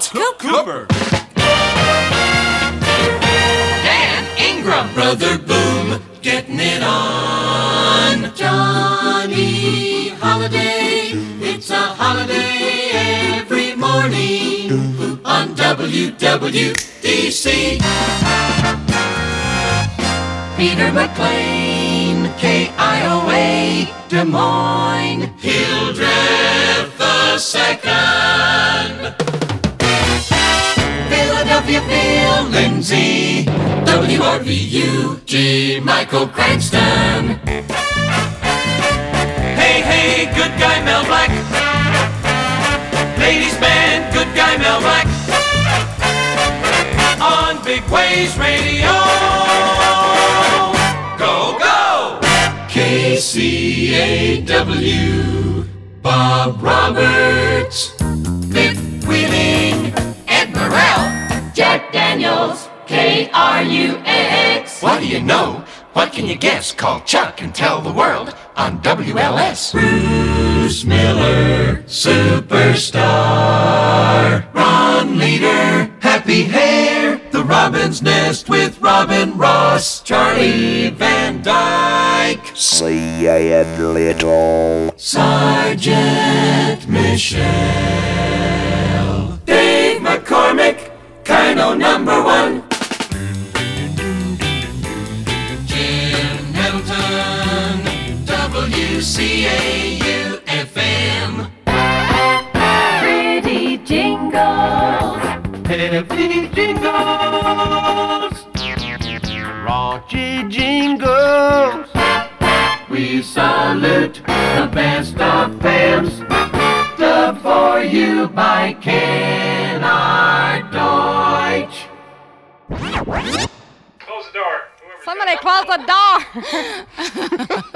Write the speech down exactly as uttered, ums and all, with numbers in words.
What's Coop Cooper? Dan Ingram. Brother Boom, getting it on. Johnny Holiday, it's a holiday every morning on W W D C. Peter McLean, K I O A, Des Moines, Hildreth the Second. Philadelphia, Phil Lindsay, W R V U, G. Michael Cranston. Hey, hey, good guy Mel Black. Ladies band, good guy Mel Black. On Big Waves Radio. Go, go! K C A W, Bob Roberts, Mick Wheeling, Ed Morrell, Jack Daniels, K R U X. What do you know? What can you guess? Call Chuck and tell the world on W L S. Bruce Miller, superstar. Ron Leader, happy hair. The Robin's Nest with Robin Ross. Charlie Van Dyke. See ya little. Sergeant Michelle. Dave McCormick, Kino number one. Jim Middleton, W C A U F M. Pretty jingles. Pretty jingles. Raunchy jingles. We salute the best of Pam's. Dubbed for you by Kennard Deutsch. Close the door. Whoever's Somebody close the door.